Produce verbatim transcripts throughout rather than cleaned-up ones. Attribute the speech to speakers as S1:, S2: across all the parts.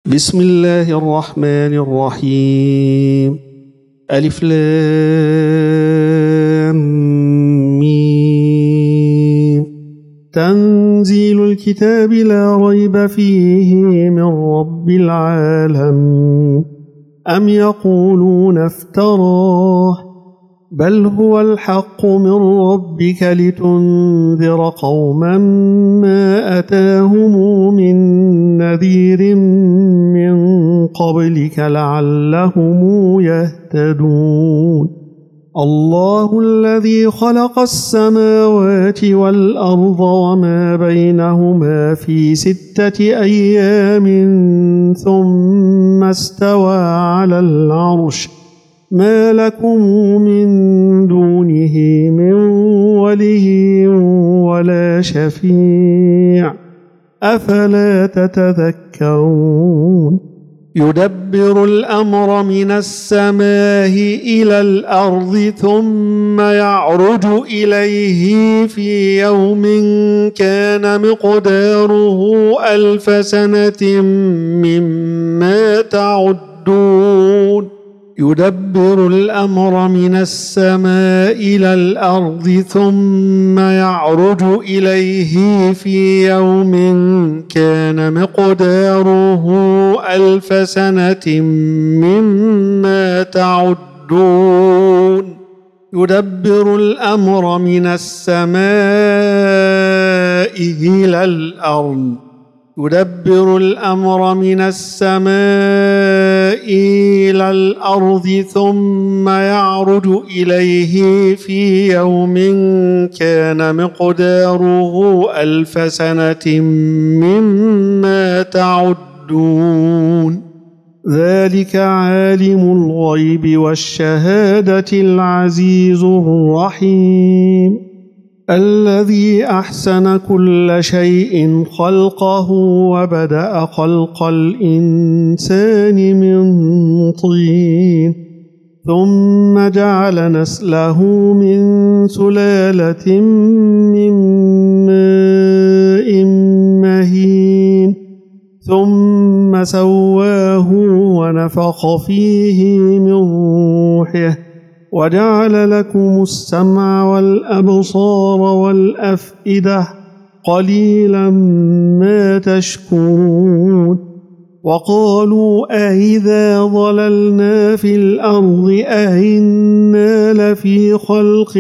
S1: بسم الله الرحمن الرحيم. ألف لام ميم. تنزيل الكتاب لا ريب فيه من رب العالمين. أم يقولون افتراه بل هو الحق من ربك لتنذر قوما ما أتاهم من نذير من قبلك لعلهم يهتدون. الله الذي خلق السماوات والأرض وما بينهما في ستة أيام ثم استوى على العرش ما لكم من دونه من ولي ولا شفيع أفلا تتذكرون. يدبر الأمر من السماء إلى الأرض ثم يعرج إليه في يوم كان مقداره ألف سنة مما تعدون. يدبر الأمر من السماء إلى الأرض ثم يعرج إليه في يوم كان مقداره ألف سنة مما تعدون. يدبر الأمر من السماء إلى الأرض يدبر الأمر من السماء إلى الأرض ثم يعرج إليه في يوم كان مقداره ألف سنة مما تعدون. ذلك عالم الغيب والشهادة العزيز الرحيم الذي أحسن كل شيء خلقه وبدأ خلق الإنسان من طين ثم جعل نسله من سلالة من ماء مهين ثم سواه ونفخ فيه من روحه وجعل لكم السمع والأبصار والأفئدة قليلا ما تشكرون. وقالوا أإذا ضللنا في الأرض أإنا لفي خلق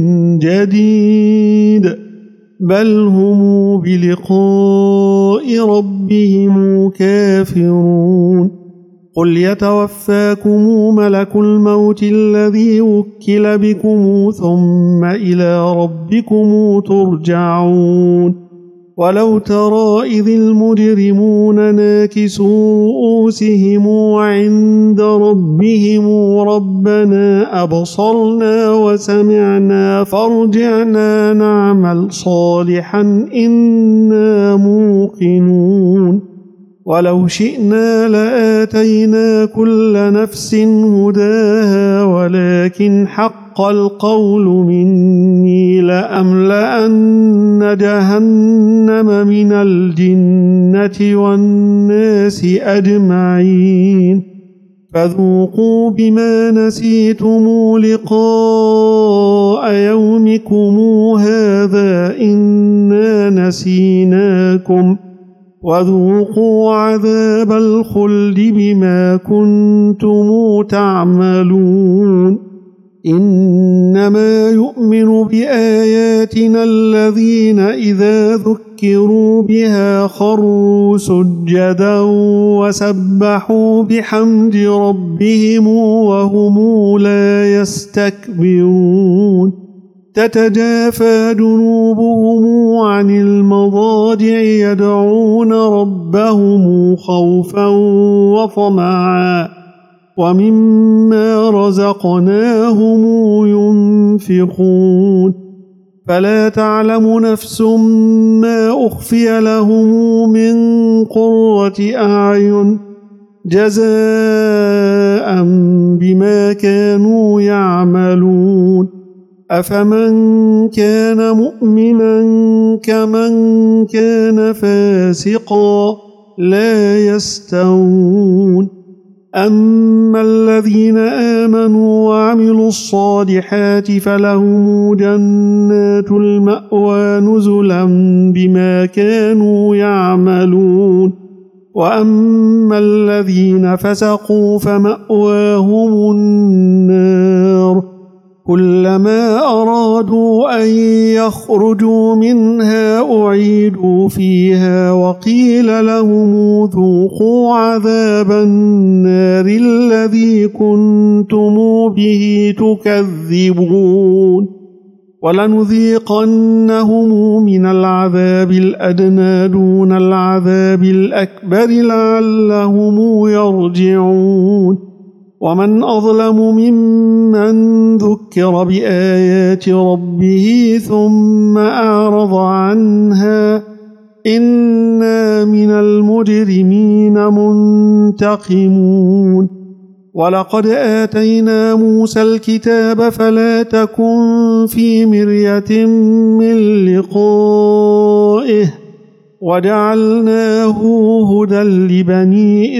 S1: جديد بل هم بلقاء ربهم كافرون. قل يتوفاكم ملك الموت الذي وكل بكم ثم إلى ربكم ترجعون. ولو ترى إذ المجرمون ناكسوا رؤوسهم عند ربهم ربنا أبصرنا وسمعنا فارجعنا نعمل صالحا إنا موقنون. ولو شئنا لآتينا كل نفس هداها ولكن حق القول مني لأملأن جهنم من الجنة والناس أجمعين. فذوقوا بما نسيتم لقاء يومكم هذا إنا نسيناكم وذوقوا عذاب الخلد بما كنتم تعملون. إنما يؤمن بآياتنا الذين إذا ذكروا بها خروا سجدا وسبحوا بحمد ربهم وهم لا يستكبرون. تتجافى جنوبهم عن المضاجع يدعون ربهم خوفا وطمعا ومما رزقناهم ينفقون. فلا تعلم نفس ما أخفي لهم من قرة أعين جزاء بما كانوا يعملون. أفمن كان مؤمنا كمن كان فاسقا لا يستوون أما الذين آمنوا وعملوا الصالحات فلهم جنات المأوى نزلا بما كانوا يعملون وأما الذين فسقوا فمأواهم النار كلما أرادوا أن يخرجوا منها أعيدوا فيها وقيل لهم ذوقوا عذاب النار الذي كنتم به تكذبون ولنذيقنهم من العذاب الأدنى دون العذاب الأكبر لعلهم يرجعون ومن أظلم ممن ذكر بآيات ربه ثم أعرض عنها إنا من المجرمين منتقمون ولقد آتينا موسى الكتاب فلا تكن في مرية من لقائه وجعلناه هدى لبني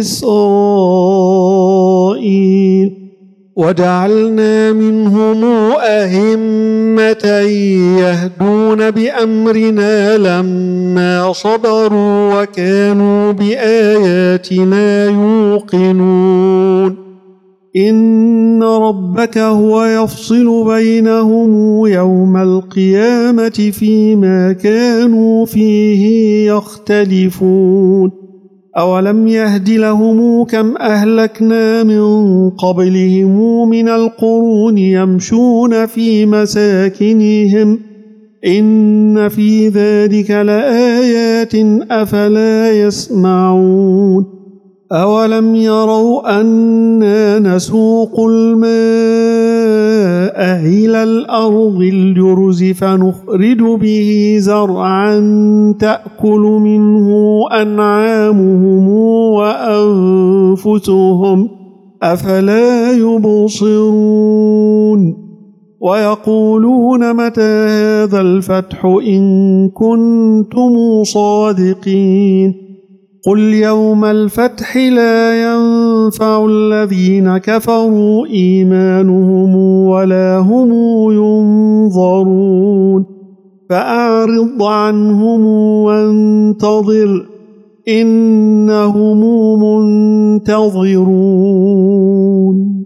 S1: إسرائيل وجعلنا منهم أئمة يهدون بأمرنا لما صبروا وكانوا بآياتنا يوقنون إن ربك هو يفصل بينهم يوم القيامة فيما كانوا فيه يختلفون أولم يهد لهم كم أهلكنا من قبلهم من القرون يمشون في مساكنهم إن في ذلك لآيات أفلا يسمعون أولم يروا أنا نسوق الماء إلى الأرض الجرز فنخرج به زرعا تأكل منه أنعامهم وأنفسهم أفلا يبصرون ويقولون متى هذا الفتح إن كنتم صادقين قل يوم الفتح لا ينفع الذين كفروا إيمانهم ولا هم ينظرون فأعرض عنهم وانتظر إنهم منتظرون.